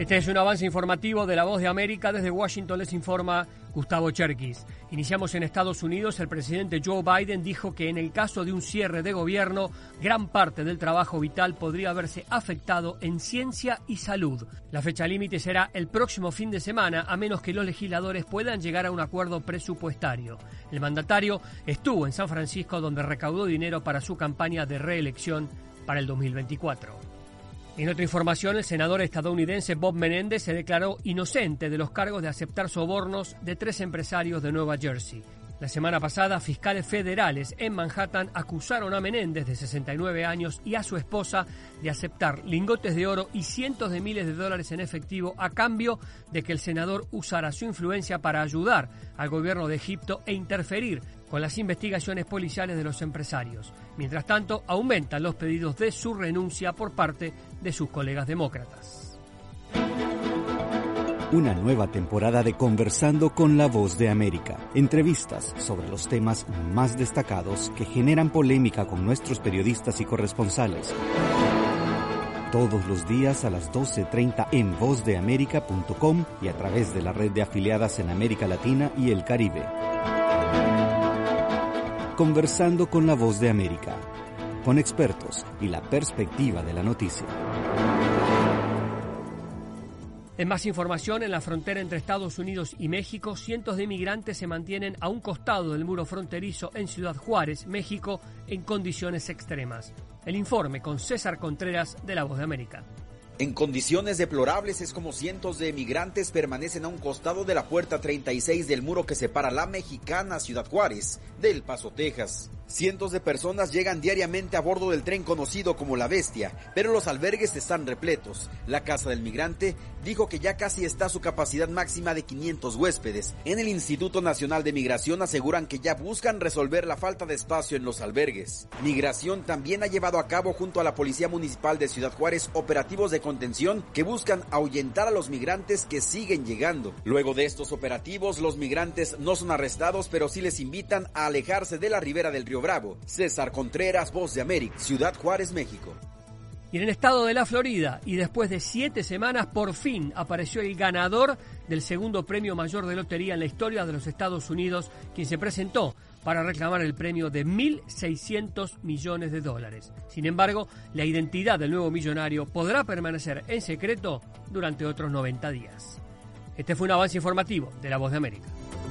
Este es un avance informativo de La Voz de América. Desde Washington les informa Gustavo Cherkis. Iniciamos en Estados Unidos. El presidente Joe Biden dijo que en el caso de un cierre de gobierno, gran parte del trabajo vital podría verse afectado en ciencia y salud. La fecha límite será el próximo fin de semana, a menos que los legisladores puedan llegar a un acuerdo presupuestario. El mandatario estuvo en San Francisco, donde recaudó dinero para su campaña de reelección para el 2024. En otra información, el senador estadounidense Bob Menéndez se declaró inocente de los cargos de aceptar sobornos de 3 empresarios de Nueva Jersey. La semana pasada, fiscales federales en Manhattan acusaron a Menéndez, de 69 años, y a su esposa de aceptar lingotes de oro y cientos de miles de dólares en efectivo a cambio de que el senador usara su influencia para ayudar al gobierno de Egipto e interferir con las investigaciones policiales de los empresarios. Mientras tanto, aumentan los pedidos de su renuncia por parte de sus colegas demócratas. Una nueva temporada de Conversando con la Voz de América. Entrevistas sobre los temas más destacados que generan polémica con nuestros periodistas y corresponsales. Todos los días a las 12:30 en vozdeamerica.com y a través de la red de afiliadas en América Latina y el Caribe. Conversando con la Voz de América, con expertos y la perspectiva de la noticia. En más información, en la frontera entre Estados Unidos y México, cientos de migrantes se mantienen a un costado del muro fronterizo en Ciudad Juárez, México, en condiciones extremas. El informe con César Contreras de La Voz de América. En condiciones deplorables es como cientos de migrantes permanecen a un costado de la puerta 36 del muro que separa la mexicana Ciudad Juárez de El Paso, Texas. Cientos de personas llegan diariamente a bordo del tren conocido como La Bestia, pero los albergues están repletos. La Casa del Migrante dijo que ya casi está a su capacidad máxima de 500 huéspedes. En el Instituto Nacional de Migración aseguran que ya buscan resolver la falta de espacio en los albergues. Migración también ha llevado a cabo junto a la Policía Municipal de Ciudad Juárez operativos de contención que buscan ahuyentar a los migrantes que siguen llegando. Luego de estos operativos, los migrantes no son arrestados, pero sí les invitan a alejarse de la ribera del Río Bravo. César Contreras, Voz de América, Ciudad Juárez, México. Y en el estado de la Florida, y después de 7 semanas, por fin apareció el ganador del segundo premio mayor de lotería en la historia de los Estados Unidos, quien se presentó para reclamar el premio de $1.600 millones. Sin embargo, la identidad del nuevo millonario podrá permanecer en secreto durante otros 90 días. Este fue un avance informativo de La Voz de América.